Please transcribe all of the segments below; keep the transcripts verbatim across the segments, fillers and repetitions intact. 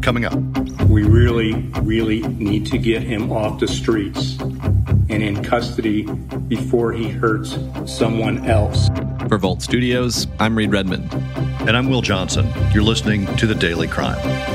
coming up. We really, really need to get him off the streets and in custody before he hurts someone else. For Volt Studios, I'm Reed Redmond. And I'm Will Johnson. You're listening to The Daily Crime.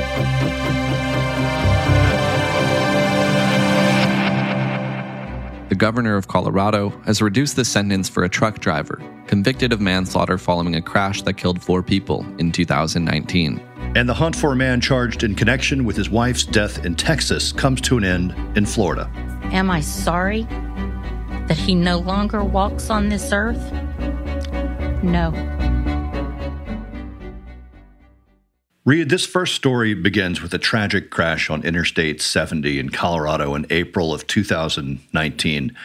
The governor of Colorado has reduced the sentence for a truck driver convicted of manslaughter following a crash that killed four people in two thousand nineteen. And the hunt for a man charged in connection with his wife's death in Texas comes to an end in Florida. Am I sorry that he no longer walks on this earth? No. Reed, this first story begins with a tragic crash on Interstate seventy in Colorado in April of two thousand nineteen.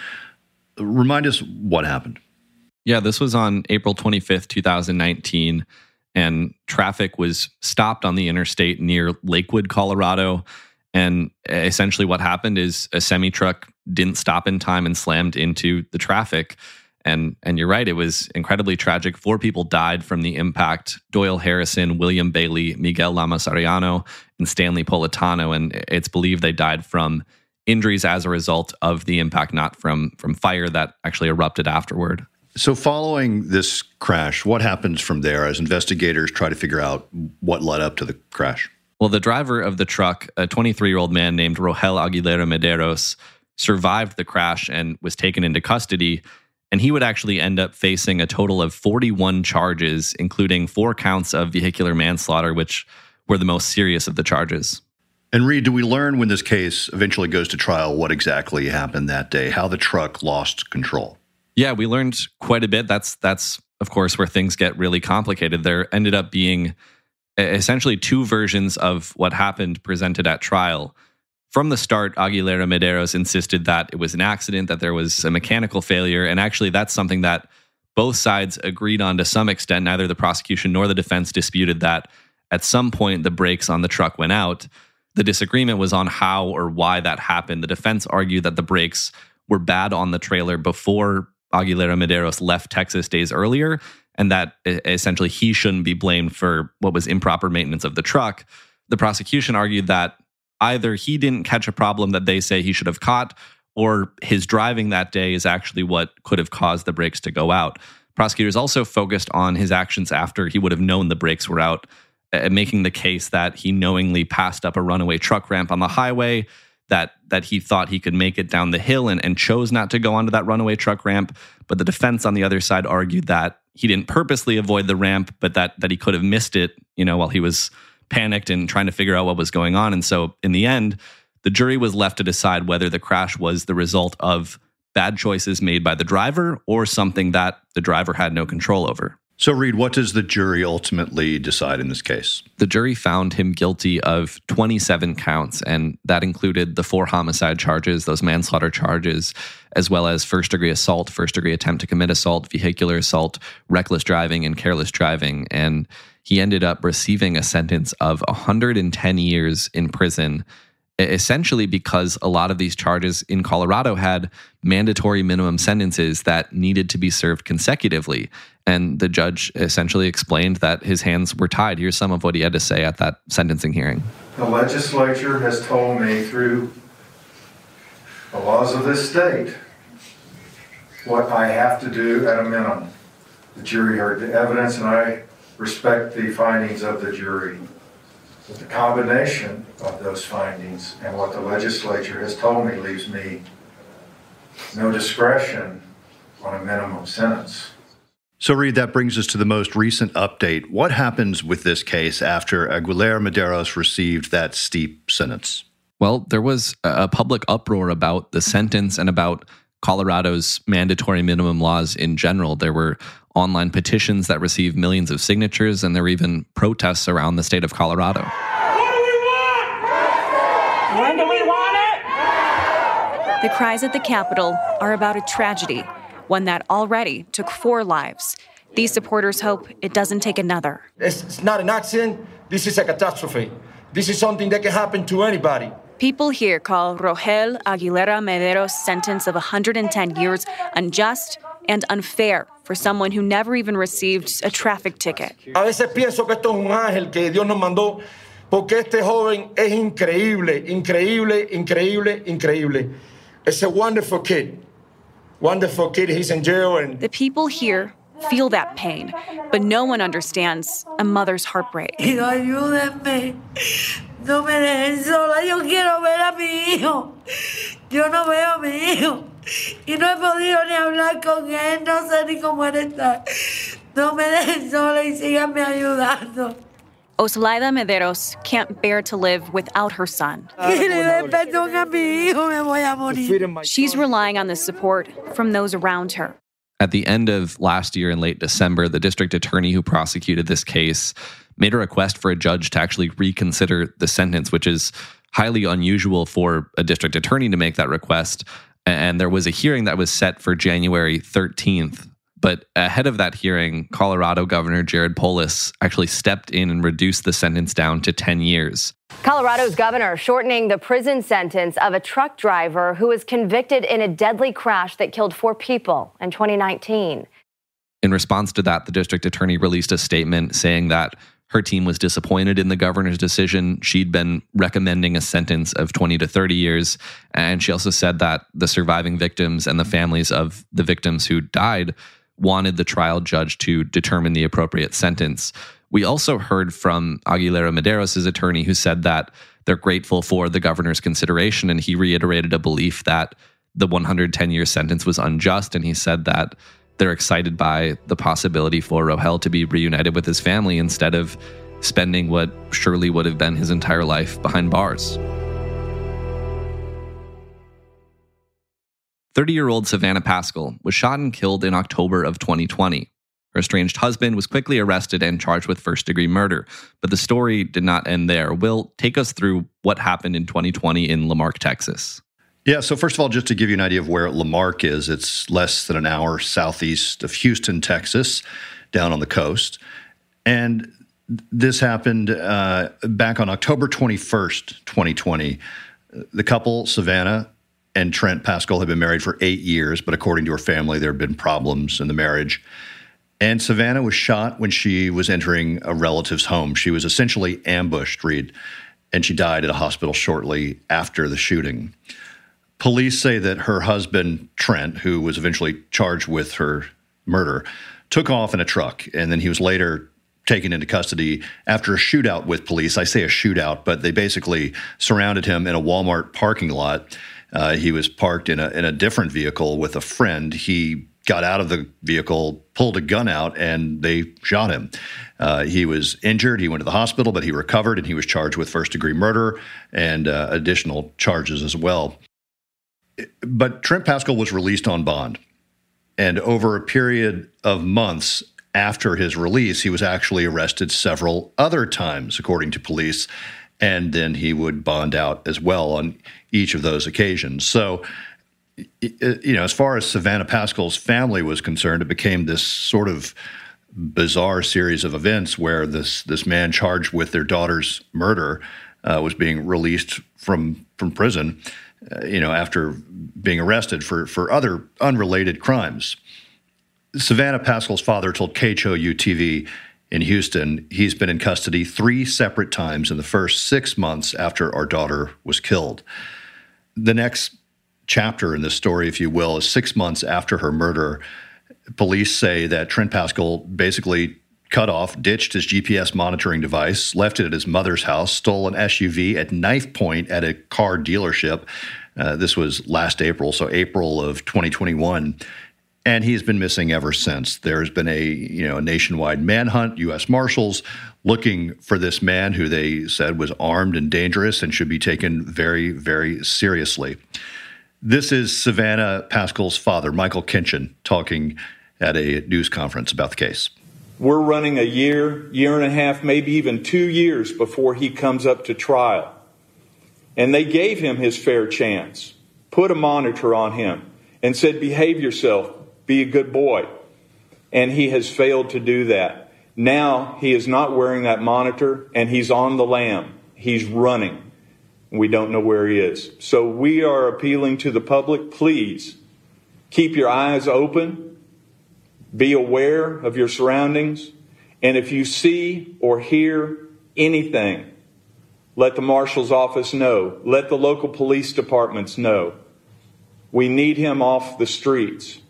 Remind us what happened. Yeah, this was on April twenty-fifth, two thousand nineteen, and traffic was stopped on the interstate near Lakewood, Colorado. And essentially what happened is a semi-truck didn't stop in time and slammed into the traffic. And and you're right, it was incredibly tragic. Four people died from the impact: Doyle Harrison, William Bailey, Miguel Lamas Arellano, and Stanley Politano. And it's believed they died from injuries as a result of the impact, not from, from fire that actually erupted afterward. So following this crash, what happens from there as investigators try to figure out what led up to the crash? Well, the driver of the truck, a twenty-three-year-old man named Rogel Aguilera Mederos, survived the crash and was taken into custody. And he would actually end up facing a total of forty-one charges, including four counts of vehicular manslaughter, which were the most serious of the charges. And Reed, do we learn when this case eventually goes to trial what exactly happened that day, how the truck lost control? Yeah, we learned quite a bit. That's, that's of course, where things get really complicated. There ended up being essentially two versions of what happened presented at trial. From the start, Aguilera Mederos insisted that it was an accident, that there was a mechanical failure, and actually that's something that both sides agreed on to some extent. Neither the prosecution nor the defense disputed that at some point the brakes on the truck went out. The disagreement was on how or why that happened. The defense argued that the brakes were bad on the trailer before Aguilera Mederos left Texas days earlier, and that essentially he shouldn't be blamed for what was improper maintenance of the truck. The prosecution argued that either he didn't catch a problem that they say he should have caught, or his driving that day is actually what could have caused the brakes to go out. Prosecutors also focused on his actions after he would have known the brakes were out, uh, making the case that he knowingly passed up a runaway truck ramp on the highway, that that he thought he could make it down the hill and, and chose not to go onto that runaway truck ramp. But the defense on the other side argued that he didn't purposely avoid the ramp, but that that he could have missed it, you know, while he was panicked and trying to figure out what was going on. And so in the end, the jury was left to decide whether the crash was the result of bad choices made by the driver or something that the driver had no control over. So Reed, what does the jury ultimately decide in this case? The jury found him guilty of twenty-seven counts, and that included the four homicide charges, those manslaughter charges, as well as first-degree assault, first-degree attempt to commit assault, vehicular assault, reckless driving, and careless driving. And he ended up receiving a sentence of one hundred ten years in prison, essentially because a lot of these charges in Colorado had mandatory minimum sentences that needed to be served consecutively. And the judge essentially explained that his hands were tied. Here's some of what he had to say at that sentencing hearing. The legislature has told me through the laws of this state what I have to do at a minimum. The jury heard the evidence, and I respect the findings of the jury. But the combination of those findings and what the legislature has told me leaves me no discretion on a minimum sentence. So, Reed, that brings us to the most recent update. What happens with this case after Aguilera Mederos received that steep sentence? Well, there was a public uproar about the sentence and about Colorado's mandatory minimum laws in general. There were online petitions that received millions of signatures, and there were even protests around the state of Colorado. What do we want? When do we want it? The cries at the Capitol are about a tragedy, one that already took four lives. These supporters hope it doesn't take another. It's not an accident. This is a catastrophe. This is something that can happen to anybody. People here call Rogel Aguilera Mederos' sentence of one hundred ten years unjust and unfair for someone who never even received a traffic ticket. A veces pienso que esto es un ángel que Dios nos mandó porque este joven es increíble, increíble, increíble, increíble. It's a wonderful kid. Wonderful kid. He's in jail. And the people here feel that pain, but no one understands a mother's heartbreak. Ayúdenme. No me dejen sola. Yo quiero ver a mi hijo. Yo no veo a mi hijo. Y no he podido ni hablar con él. No sé ni cómo él está. No me dejen sola y síganme ayudando. Osalaida Mederos can't bear to live without her son. She's relying on the support from those around her. At the end of last year in late December, the district attorney who prosecuted this case made a request for a judge to actually reconsider the sentence, which is highly unusual for a district attorney to make that request. And there was a hearing that was set for January thirteenth. But ahead of that hearing, Colorado Governor Jared Polis actually stepped in and reduced the sentence down to ten years. Colorado's governor shortening the prison sentence of a truck driver who was convicted in a deadly crash that killed four people in twenty nineteen. In response to that, the district attorney released a statement saying that her team was disappointed in the governor's decision. She'd been recommending a sentence of twenty to thirty years. And she also said that the surviving victims and the families of the victims who died wanted the trial judge to determine the appropriate sentence. We also heard from Aguilera Mederos' attorney, who said that they're grateful for the governor's consideration, and he reiterated a belief that the one hundred ten year sentence was unjust, and he said that they're excited by the possibility for Rohel to be reunited with his family instead of spending what surely would have been his entire life behind bars. thirty-year-old Savannah Pascal was shot and killed in October of twenty twenty. Her estranged husband was quickly arrested and charged with first-degree murder. But the story did not end there. Will, take us through what happened in twenty twenty in La Marque, Texas. Yeah, so first of all, just to give you an idea of where La Marque is, it's less than an hour southeast of Houston, Texas, down on the coast. And this happened uh, back on October twenty-first, twenty twenty. The couple, Savannah and Trent Pascal, had been married for eight years, but according to her family, there had been problems in the marriage. And Savannah was shot when she was entering a relative's home. She was essentially ambushed, Reed, and she died at a hospital shortly after the shooting. Police say that her husband, Trent, who was eventually charged with her murder, took off in a truck, and then he was later taken into custody after a shootout with police. I say a shootout, but they basically surrounded him in a Walmart parking lot. Uh, he was parked in a in a different vehicle with a friend. He got out of the vehicle, pulled a gun out, and they shot him. Uh, he was injured. He went to the hospital, but he recovered, and he was charged with first-degree murder and uh, additional charges as well. But Trent Pascal was released on bond. And over a period of months after his release, he was actually arrested several other times, according to police. And then he would bond out as well on each of those occasions. So, you know, as far as Savannah Pascal's family was concerned, it became this sort of bizarre series of events where this this man charged with their daughter's murder uh, was being released from from prison, uh, you know, after being arrested for for other unrelated crimes. Savannah Pascal's father told K H O U T V in Houston he's been in custody three separate times in the first six months after our daughter was killed. The next chapter in this story, if you will, is six months after her murder. Police say that Trent Pascal basically cut off, ditched his G P S monitoring device, left it at his mother's house, stole an S U V at knife point at a car dealership. Uh, this was last April, so April of twenty twenty-one. And he's been missing ever since. There's been a, you know, a nationwide manhunt, U S Marshals looking for this man who they said was armed and dangerous and should be taken very, very seriously. This is Savannah Pascal's father, Michael Kinchin, talking at a news conference about the case. We're running a year, year and a half, maybe even two years before he comes up to trial. And they gave him his fair chance, put a monitor on him, and said, behave yourself, be a good boy. And he has failed to do that. Now he is not wearing that monitor, and he's on the lam. He's running. We don't know where he is. So we are appealing to the public, please keep your eyes open, be aware of your surroundings, and if you see or hear anything, Let the marshal's office know. Let the local police departments know. We need him off the streets.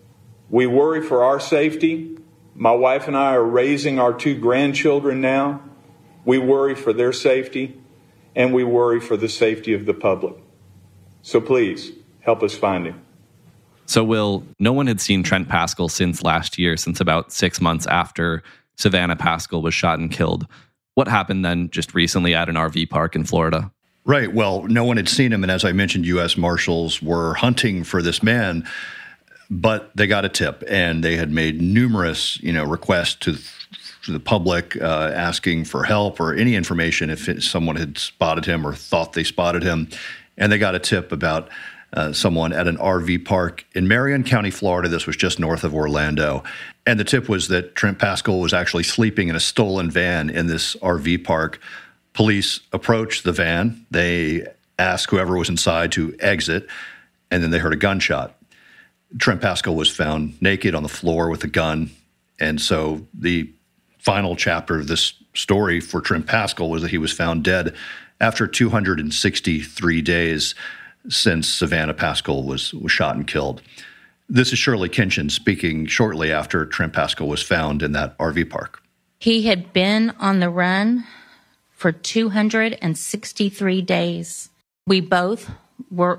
We worry for our safety. My wife and I are raising our two grandchildren now. We worry for their safety, and we worry for the safety of the public. So please, help us find him. So, Will, no one had seen Trent Paschal since last year, since about six months after Savannah Paschal was shot and killed. What happened then just recently at an R V park in Florida? Right. Well, no one had seen him. And as I mentioned, U S Marshals were hunting for this man, but they got a tip and they had made numerous, you know, requests to, to the public uh, asking for help or any information if it, someone had spotted him or thought they spotted him. And they got a tip about uh, someone at an R V park in Marion County, Florida. This was just north of Orlando. And the tip was that Trent Paschal was actually sleeping in a stolen van in this R V park. Police approached the van. They asked whoever was inside to exit, and then they heard a gunshot. Trent Paschal was found naked on the floor with a gun. And so the final chapter of this story for Trent Paschal was that he was found dead after two hundred sixty-three days since Savannah Paschal was, was shot and killed. This is Shirley Kinchin speaking shortly after Trent Paschal was found in that R V park. He had been on the run for two hundred sixty-three days. We both were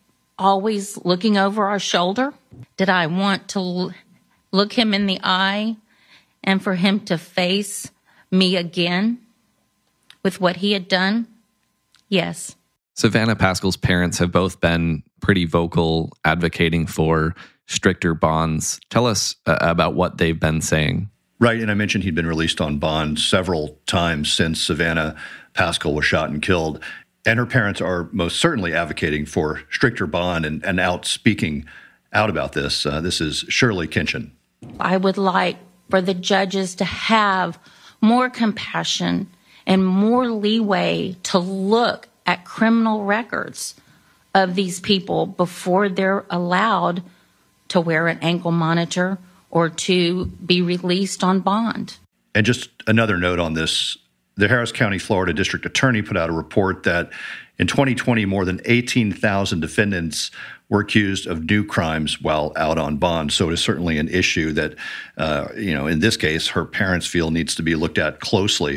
always looking over our shoulder. Did I want to l- look him in the eye and for him to face me again with what he had done? Yes. Savannah Paschal's parents have both been pretty vocal advocating for stricter bonds. Tell us uh, about what they've been saying. Right, and I mentioned he'd been released on bond several times since Savannah Paschal was shot and killed. And her parents are most certainly advocating for stricter bond and, and out speaking out about this. Uh, this is Shirley Kinchin. I would like for the judges to have more compassion and more leeway to look at criminal records of these people before they're allowed to wear an ankle monitor or to be released on bond. And just another note on this, the Harris County, Florida District Attorney put out a report that in twenty twenty, more than eighteen thousand defendants were accused of new crimes while out on bond. So it is certainly an issue that, uh, you know, in this case, her parents feel needs to be looked at closely.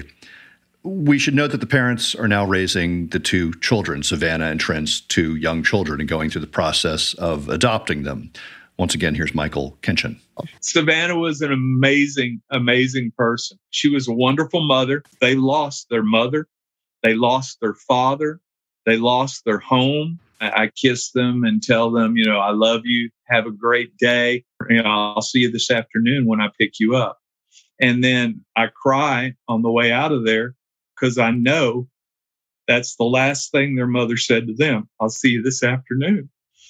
We should note that the parents are now raising the two children, Savannah and Trent's two young children, and going through the process of adopting them. Once again, here's Michael Kinchin. Savannah was an amazing, amazing person. She was a wonderful mother. They lost their mother. They lost their father. They lost their home. I kiss them and tell them, you know, I love you. Have a great day. You know, I'll see you this afternoon when I pick you up. And then I cry on the way out of there because I know that's the last thing their mother said to them. I'll see you this afternoon.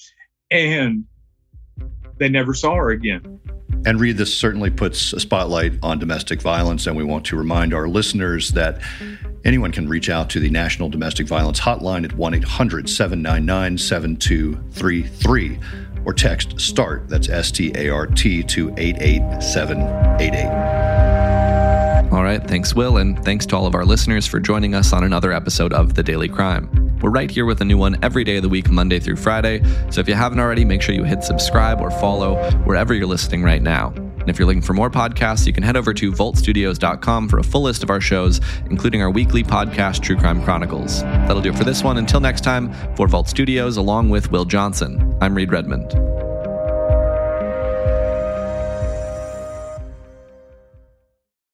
And they never saw her again. And Reed, this certainly puts a spotlight on domestic violence, and we want to remind our listeners that anyone can reach out to the National Domestic Violence Hotline at one eight hundred seven nine nine seven two three three or text START, that's S T A R T, to eight eight seven eight eight. All right, thanks, Will, and thanks to all of our listeners for joining us on another episode of The Daily Crime. We're right here with a new one every day of the week, Monday through Friday, so if you haven't already, make sure you hit subscribe or follow wherever you're listening right now. And if you're looking for more podcasts, you can head over to volt studios dot com for a full list of our shows, including our weekly podcast, True Crime Chronicles. That'll do it for this one. Until next time, for Vault Studios, along with Will Johnson, I'm Reed Redmond.